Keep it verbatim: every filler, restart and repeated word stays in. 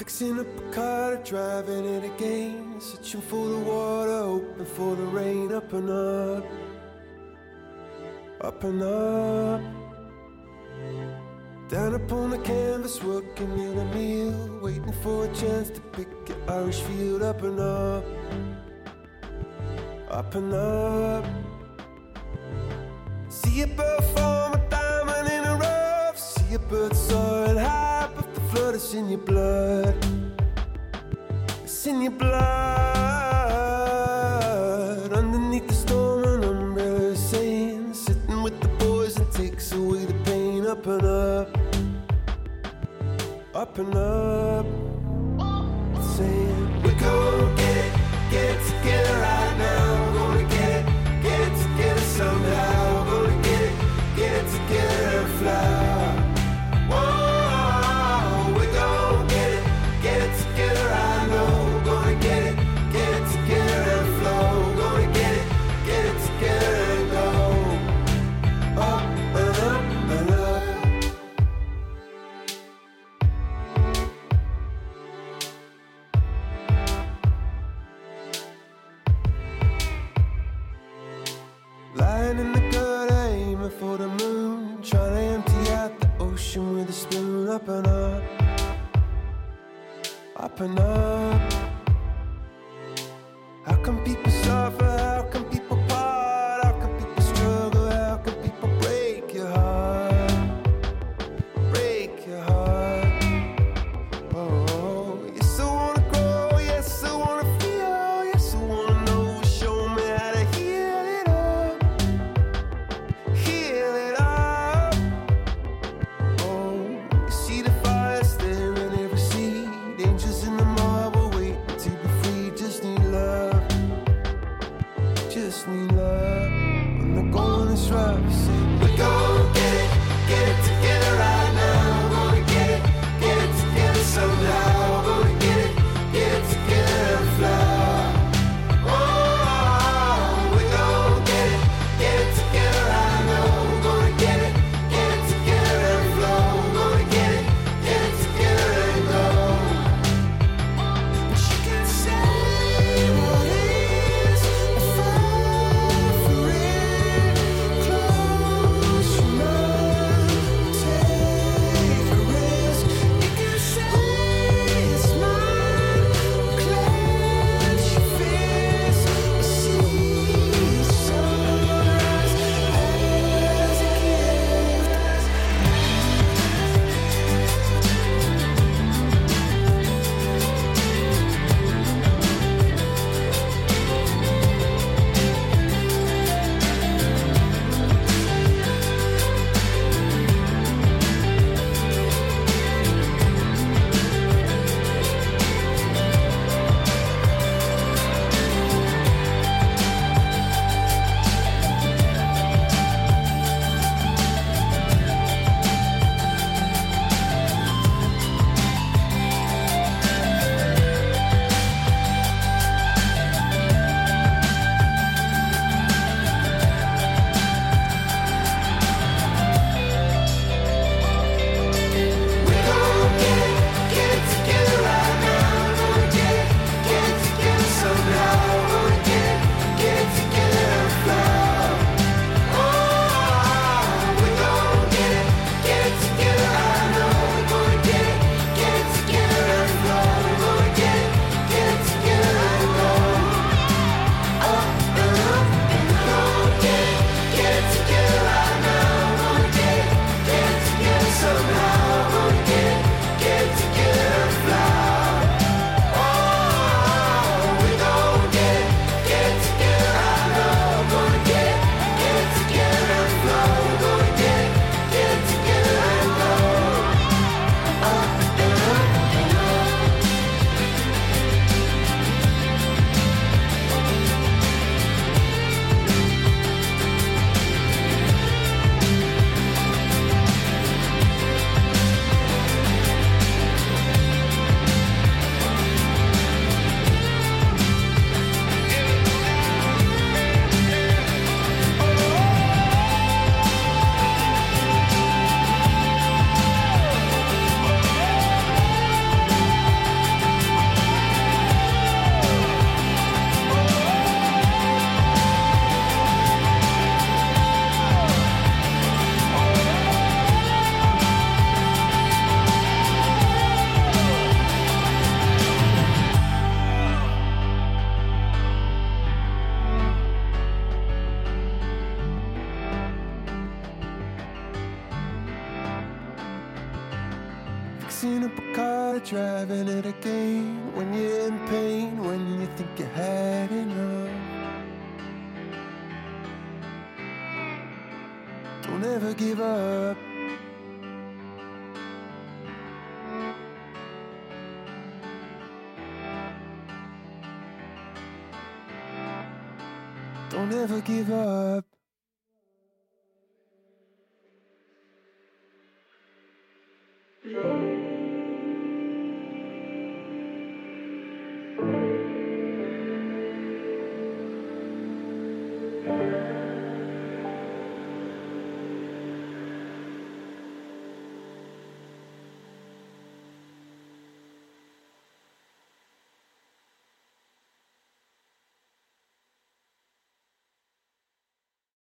Fixing up a car, driving it again, searching for the water, hoping for the rain. Up and up, up and up. Down upon the canvas, working in a meal, waiting for a chance to pick an Irish field. Up and up, up and up. See a bird form a diamond in a rough. See a bird soaring high, but the flood is in your blood. It's in your blood. Underneath the storm, an umbrella is saying, sitting with the boys and takes away the pain. Up and up, up and up. Saying, we're gonna get it, get it together right now. We're gonna get it, get it together somehow. We're gonna get it, get it together and fly. Whoa, we're gonna get it, get it together, I know. We're gonna get it, get it together and flow. We're gonna get it, get it together and go. Up and up and up. Lying in the gutter, aiming for the moon, trying to empty out the ocean with a spoon. Up and up, up and up. How come people suffer? How come people part? How come people struggle? How come people break your heart? Break your heart. Oh, yes I wanna grow, yes I wanna feel, yes I wanna know. Show me how to heal it up, heal it up. Oh, you see the fire staring in every seed, angels in the marble waiting to be free. Just need love, just need love. When the going is rough, say we're gonna get it, get it together right now. We're gonna get it, get it together somehow. We're gonna get it, get it together and fly. Oh, we're gonna get it, get it together right now. We're gonna get it, get it together and flow. We're gonna get it, get it together and go. But you can say what is, and fall for it. Close fixing up a car, driving it again. When you're in pain, when you think you had enough. Don't ever give up. Don't ever give up.